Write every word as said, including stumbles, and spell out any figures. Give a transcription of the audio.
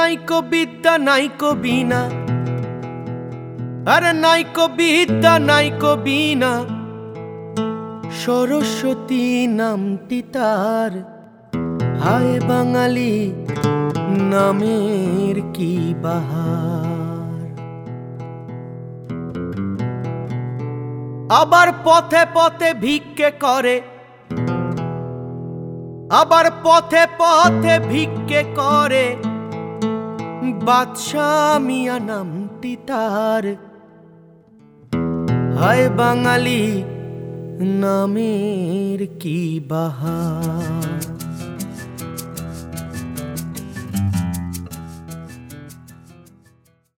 নাইকো বিদ্যা নাইকো বিনা, আরে নাইকো বিদ্যা নাইকো বিনা, সরস্বতী নামটি তার। হায় বাঙালি নামের কি বাহার। আবার পথে পথে ভিক্ষে করে, আবার পথে পথে ভিক্ষে করে, বাদশা মিয়া নামটি তার। হায় বাঙালি নামের কি বাহার।